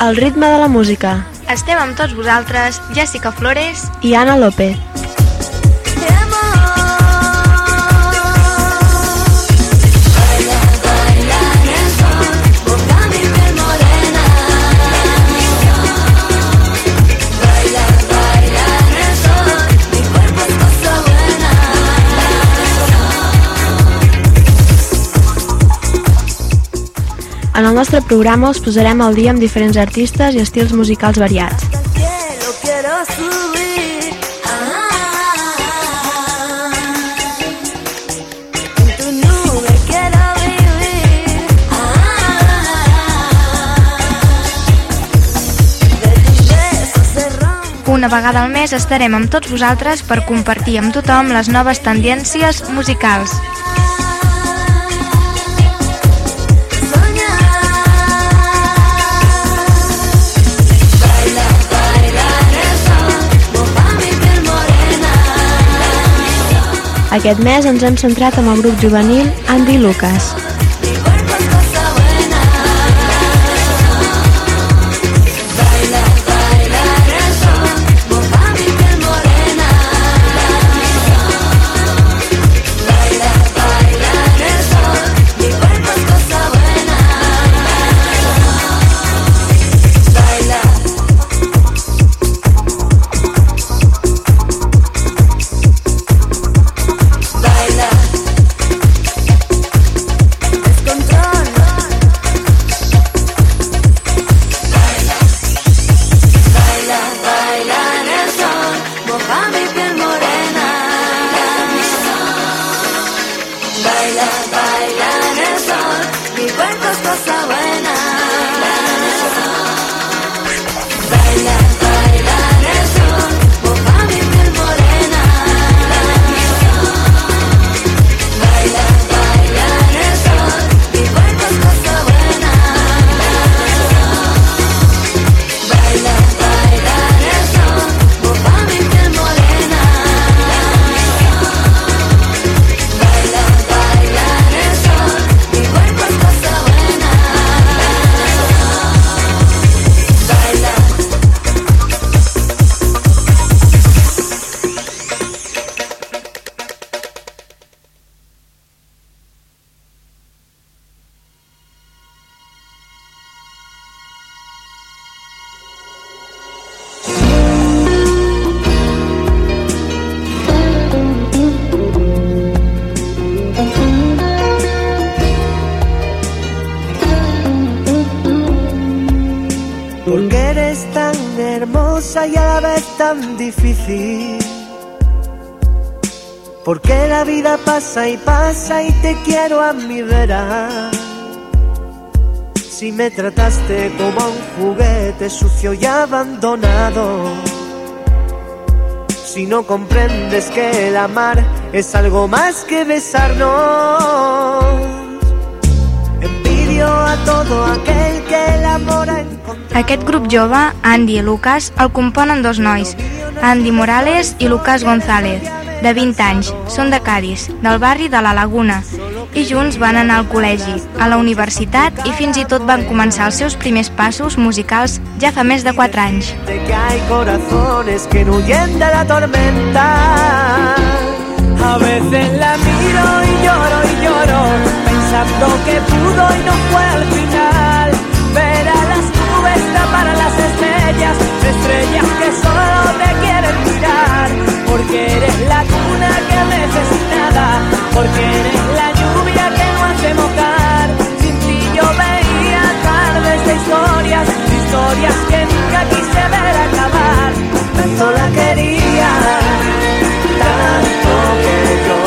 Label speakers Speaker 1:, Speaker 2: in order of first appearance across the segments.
Speaker 1: Al ritme de la música.
Speaker 2: Estem amb tots vosaltres, Jessica Flores
Speaker 1: i Ana López. En el nostre programa us posarem al dia amb diferents artistes i estils musicals variats.
Speaker 2: Una vegada al mes estarem amb tots vosaltres per compartir amb tothom les noves tendències musicals.
Speaker 1: Aquest mes ens hem centrat amb el grup juvenil Andy i Lucas.
Speaker 3: Porque eres tan hermosa y a la vez tan difícil. Porque la vida pasa y pasa y te quiero a mi vera. Si me trataste como a un juguete sucio y abandonado. Si no comprendes que el amar es algo más que besarnos. Envidio a todo aquel que el amor ha encontrado.
Speaker 2: Aquest grup jove, Andy i Lucas, el componen dos nois, Andy Morales i Lucas González, de 20 anys. Són de Cádiz, del barri de la Laguna, i junts van anar al col·legi, a la universitat i fins i tot van començar els seus primers passos musicals ja fa més de 4 anys.
Speaker 3: De que hay corazones que no huyen de la tormenta. A veces la miro y lloro, pensando que pudo y no fue al final. Ver a las nubes tapar a las estrellas, estrellas que solo te quieren mirar. Porque eres la cuna que mece sin nada, porque eres la lluvia que no hace mojar. Sin ti yo veía tardes de historias, historias que nunca quise ver acabar. Tanto la quería, tanto que yo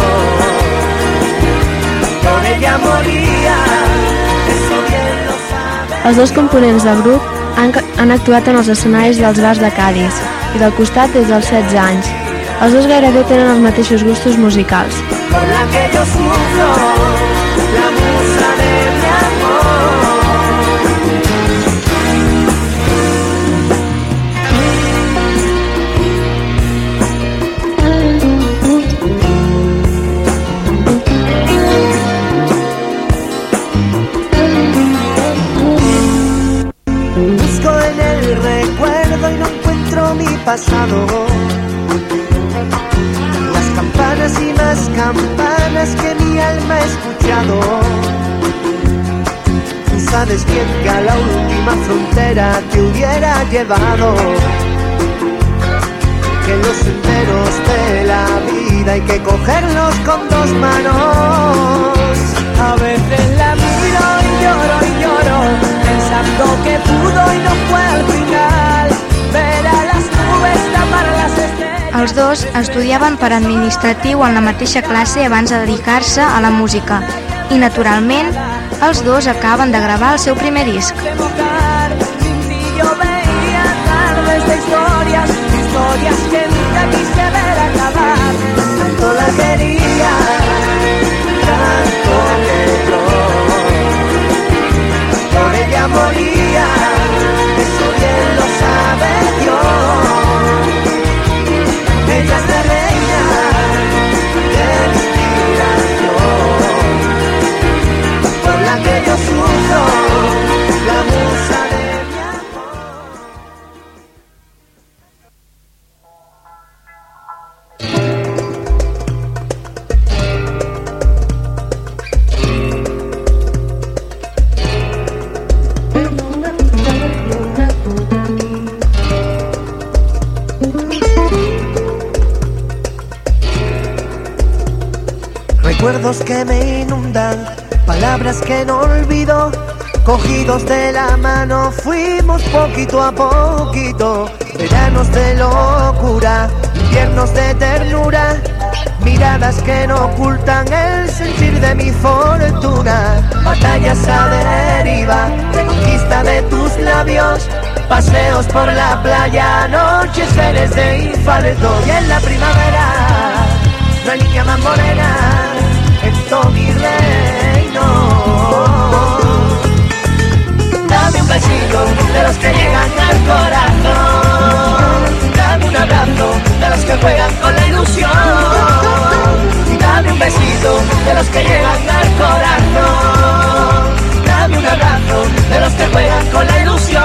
Speaker 3: con ella moría. Eso bien lo sabes.
Speaker 1: Els dos components del grup han actuat en els escenaris dels bars de Cádiz i del costat des dels 16 anys. Els dos gairebé tenen els mateixos gustos musicals.
Speaker 3: Por la que yo sufro, la musa de mi amor. Busco en pasado. Las campanas y más campanas que mi alma ha escuchado. Tú sabes bien que a la última frontera te hubiera llevado. Que los senderos de la vida hay que cogerlos con dos manos. A veces la miro y lloro, pensando que pudo y no fue al final. Ver a las nubes tapar las estrellas.
Speaker 2: Els dos estudiaven per administratiu en la mateixa classe abans de dedicar-se a la música i, naturalment, els dos acaben de gravar el seu primer disc.
Speaker 3: Historias que nunca quise ver acabar. Tanto la quería, tanto quedó. Por ella moría, eso bien lo sabe Dios. Ella es la reina de inspiración, por la que yo sufro, la musa de mi amor. Recuerdos que me inundan, palabras que no olvido. Cogidos de la mano fuimos poquito a poquito. Veranos de locura, inviernos de ternura. Miradas que no ocultan el sentir de mi fortuna. Batallas a deriva, reconquista de tus labios. Paseos por la playa, anocheceres de infarto. Y en la primavera no hay niña más morena en todo mi reino. Dame un besito de los que llegan al corazón. Dame un abrazo de los que juegan con la ilusión. Y dame un besito de los que llegan al corazón. Dame un abrazo de los que juegan con la ilusión.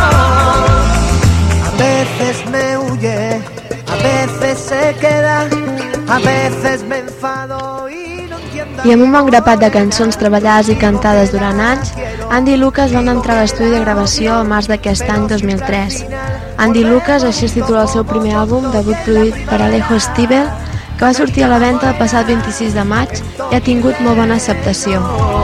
Speaker 3: A veces me huye, a veces se queda, a veces me enfado y no entiendo.
Speaker 1: I amb un bon grapat de cançons treballades i cantades durant anys, Andy i Lucas van entrar a l'estudi de gravació a març d'aquest any 2003. Andy i Lucas, així es titula el seu primer àlbum, debut produït per Alejo Stivel, que va sortir a la venda el passat 26 de maig i ha tingut molt bona acceptació.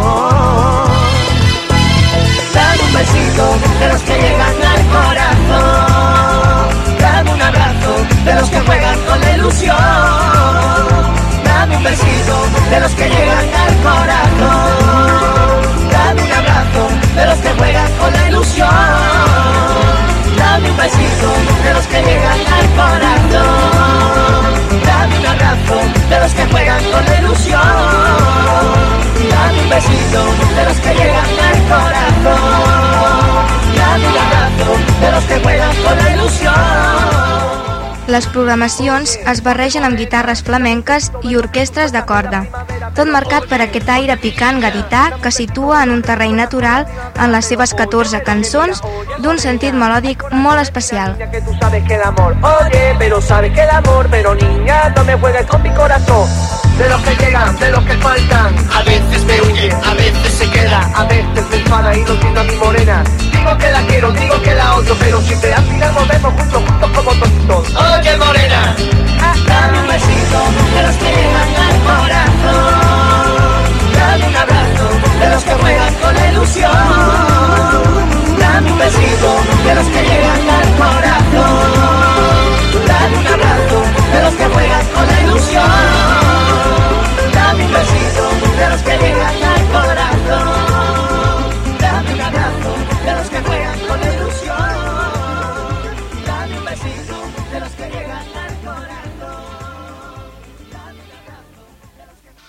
Speaker 3: Dame un besito de los que llegan al corazón. Dame un abrazo de los que juegan con la ilusión. Dame un besito de los que llegan al corazón. Dame un abrazo de los que juegan con la ilusión. Dame un besito de los que llegan al corazón. Dame un abrazo de los que juegan con la ilusión. Dame un besito de los que llegan al corazón. Dame un abrazo de los que juegan con la ilusión.
Speaker 2: Les programacions es barregen amb guitarres flamenques i orquestres de corda, tot marcat per aquest aire picant gadità que situa en un terreny natural en les seves 14 cançons d'un sentit melòdic molt especial.
Speaker 3: Que tú sabes que el amor, oye, pero sabes que el amor, pero niña, no me juegues con mi corazón. De los que llegan, de los que faltan, a veces me huye, a veces se queda, a veces me enfada y no entiendo a mi morena. Digo que la quiero, digo que la odio, pero siempre al final volvemos juntos como tontos. Oye morena, dame un besito de los que llegan al corazón. Dame un abrazo de los que juegan con la ilusión. Dame un besito de los que llegan al corazón. Dame un abrazo de los que juegan con la ilusión. Dame un besito de los que llegan al corazón. Dame un abrazo de los que juegan con la ilusión. Dame un besito de los que llegan al corazón. Dame un abrazo de los que...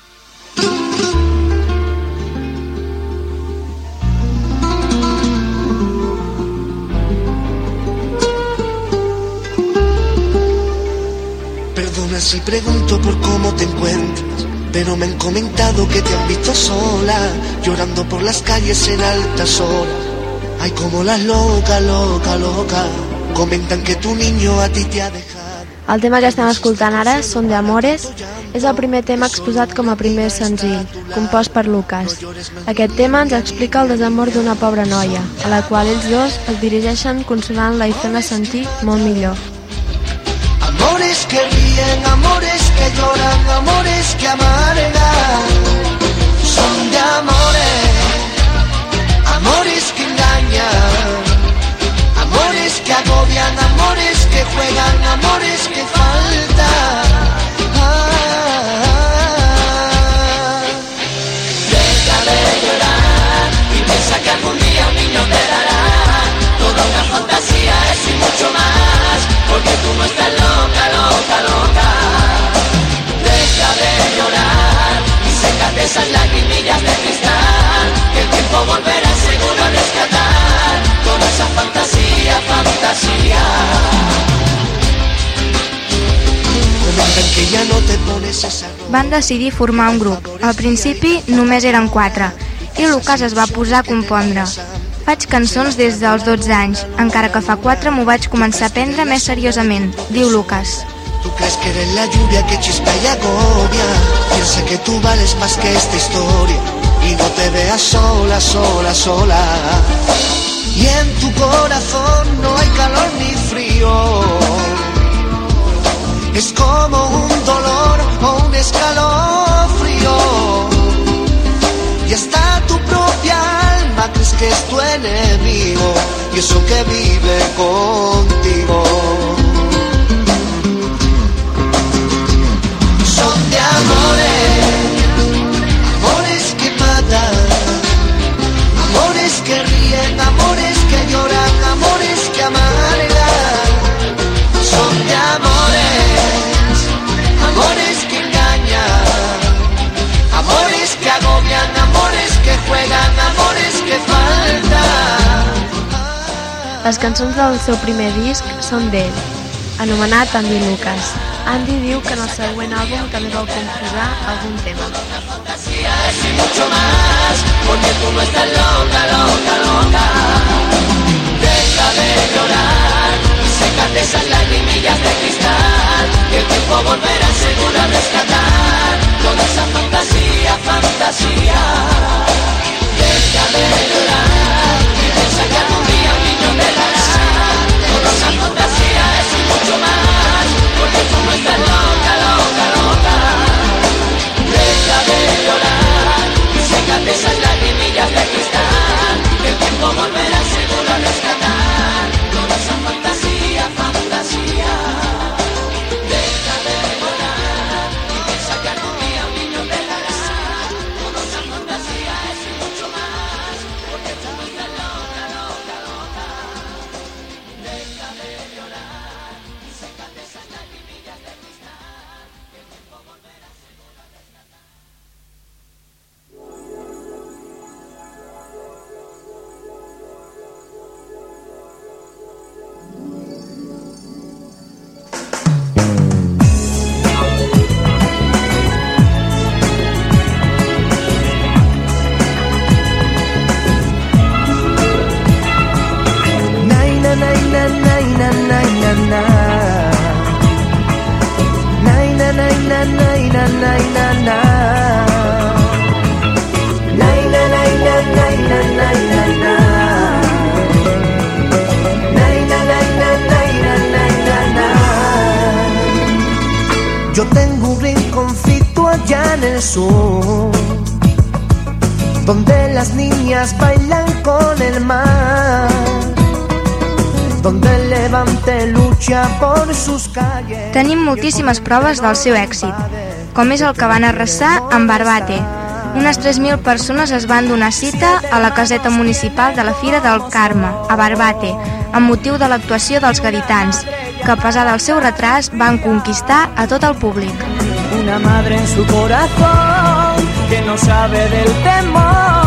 Speaker 4: Perdona si pregunto por cómo te encuentras, pero me han comentado que te han visto sola, llorando por las calles en altas horas. Ay, como las locas, loca, loca. Comentan que tu niño a ti te ha dejado.
Speaker 1: El tema que estem escoltant ara, Son de Amores, és el primer tema exposat com a primer senzill, compost per Lucas. Aquest tema ens explica el desamor d'una pobra noia, a la qual ells dos es dirigeixen consolant-la i fent-la sentir molt millor.
Speaker 4: Amores que ríen, amores que lloran, amores que amargan. Son de amores, amores que engañan, amores que agobian, amores que juegan, amores que faltan. Deja de llorar y piensa que algún día un niño te dará toda una fantasía, eso y mucho más, porque tú no estás loca, loca, loca. Deja de llorar y sécate esas lagrimillas de cristal, que el tiempo volverá seguro a rescatar toda esa fantasía, fantasía. Comentan que ya no te pones esa ropa.
Speaker 2: Van decidir formar un grup. Al principi només eren 4 i Lucas es va posar a compondre. Faig cançons des dels 12 anys, encara que fa 4 m'ho vaig començar a prendre més seriosament, diu Lucas.
Speaker 4: Tú crees que eres la lluvia que chispa y agobia. Piensa que tú vales más que esta historia y no te veas sola, sola, sola. Y en tu corazón no hay calor ni frío. Es como un dolor o un escalofrío. Y hasta tu propia alma crees que es tu enemigo, y eso que vive contigo. Son de amores, amores que matan, amores que ríen, amores que lloran, amores que amargan. Son de amores, amores que engañan, amores que agobian, amores que juegan, amores que faltan.
Speaker 1: Les cançons del seu primer disc són d'ell, anomenat Andy Lucas. Andy diu que en el següent àlbum també vol composar algun tema.
Speaker 4: Fantasía es y mucho más, porque tú no estás loca, loca, loca. Deja de llorar y sécate esas lagrimillas de cristal, que el tiempo volverá seguro a rescatar toda esa fantasía, fantasía. Deja de llorar y piensa que algún día un niño te dará toda esa fantasía, es y mucho más, porque tú no estás loca, loca, loca. Deja de llorar y sécate esas lagrimillas de cristal, que el tiempo volverá seguro a rescatar toda esa fantasía, fantasía. Deja de llorar y piensa que algún día un niño te dará toda esa fantasía, es y mucho más, porque tú no estás loca, loca, loca. Deja de llorar y sécate esas lagrimillas de cristal, que el tiempo volverá seguro a rescatar. Yo tengo un rinconcito allá en el sur, donde las niñas bailan con el mar, donde el levante lucha por sus calles.
Speaker 2: Tenim moltíssimes proves del seu èxit, com és el que van arrasar amb Barbate. Unes 3.000 persones es van donar cita a la caseta municipal de la Fira del Carme, a Barbate, amb motiu de l'actuació dels gaditans, que a pesar del seu retras van conquistar a tot el públic.
Speaker 3: Una madre en su corazón que no sabe del temor.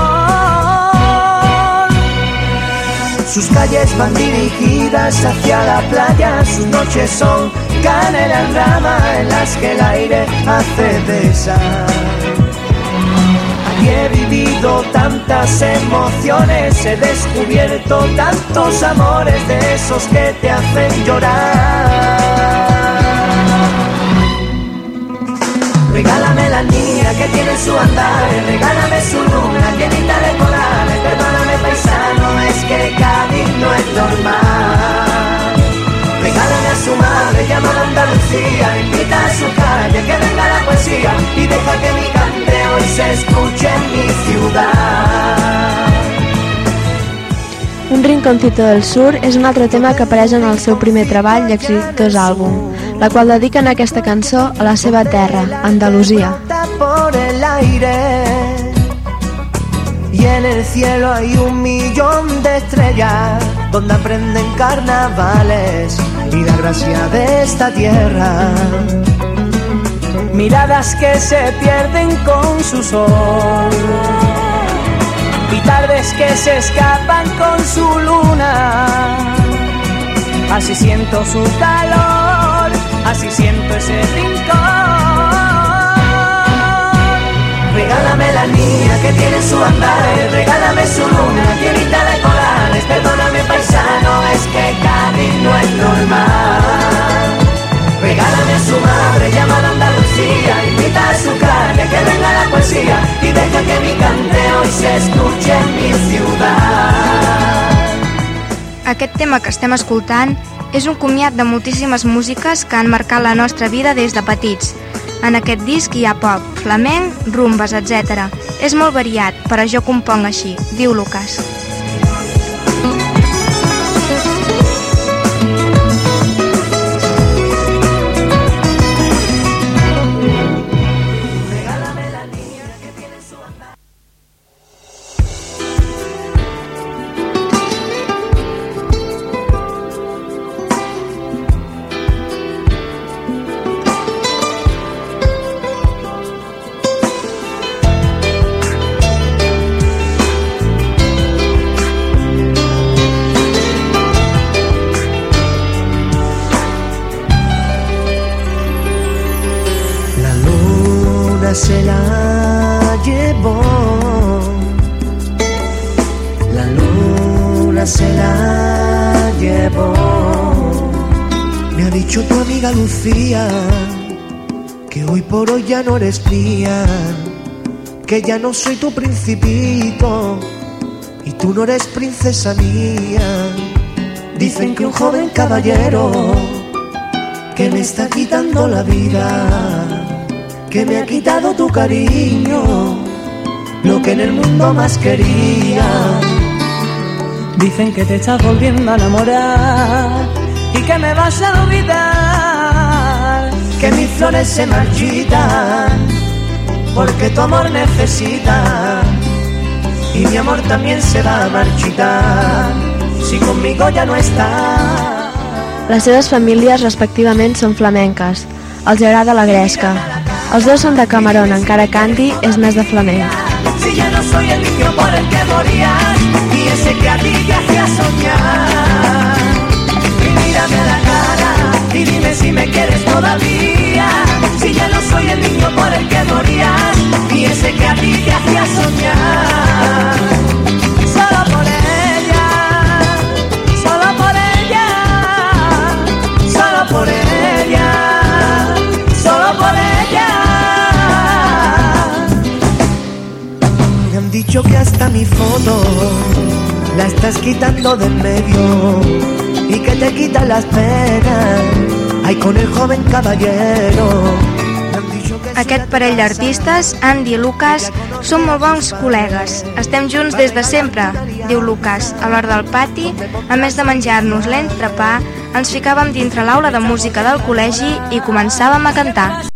Speaker 4: Sus calles van dirigidas hacia la playa, sus noches son canela en rama en las que el aire hace besar.
Speaker 3: y he vivido tantas emociones, he descubierto tantos amores de esos que te hacen llorar. Regálame la niña que tiene su andar, regálame su luna llenita de corales. Perdóname paisano, es que Cádiz no es normal. Regálame a su madre llamada Andalucía, invita a su calle que venga la poesía y deja que mi cante hoy se escuche en mi ciudad.
Speaker 1: Un rinconcito del sur és un altre tema que apareix en el seu primer treball i exitós àlbum, la qual dediquen aquesta cançó a la seva terra, Andalusia.
Speaker 3: Por el aire y en el cielo hay 1.000.000 de estrellas donde aprenden carnavales y la gracia de esta tierra. Miradas que se pierden con su sol y tardes que se escapan con su luna. Así siento su calor, así siento ese rincón. Regálame la niña que tiene su andar, regálame su luna llenita de corales. Perdóname paisano, es que Cádiz no es normal. Regálame a su madre llamada Andalucía, invita a su calle que venga la poesía y deja que mi cante hoy se escuche en mi ciudad.
Speaker 2: Aquest tema que estem escoltant és un comiat de moltíssimes músiques que han marcat la nostra vida des de petits. En aquest disc hi ha pop, flamenc, rumbes, etc. És molt variat, però jo componc així, diu Lucas.
Speaker 3: Se la llevó, la luna se la llevó. Me ha dicho tu amiga Lucía que hoy por hoy ya no eres mía, que ya no soy tu principito y tú no eres princesa mía. Dicen que un joven caballero que me está quitando la vida, que me ha quitado tu cariño, lo que en el mundo más quería.
Speaker 5: Dicen que te estás volviendo a enamorar y que me vas a olvidar,
Speaker 3: que mis flores se marchitan porque tu amor necesita y mi amor también se va a marchitar si conmigo ya no está.
Speaker 1: Les seves famílies respectivament són flamenques. Els agrada la gresca. Els dos són de Camarón, encara que Andy és més de flamenc.
Speaker 3: Si ya no soy el niño por el que morías y ese que a ti te hacía soñar. Y mírame a la cara y dime si me quieres todavía. Si ya no soy el niño por el que morías y ese que a ti te hacía soñar. Solo por ella, solo por ella, solo por ella, solo por ella. Me han dicho que hasta mi foto la estás quitando de en medio y que te quitan las penas. Ay, con el joven caballero.
Speaker 2: Aquest parell d'artistes, Andy i Lucas, són molt bons col·legues. Estem junts des de sempre, diu Lucas. A l'hora del pati, a més de menjar-nos l'entrepà, ens ficàvem dintre l'aula de música del col·legi i començàvem a cantar.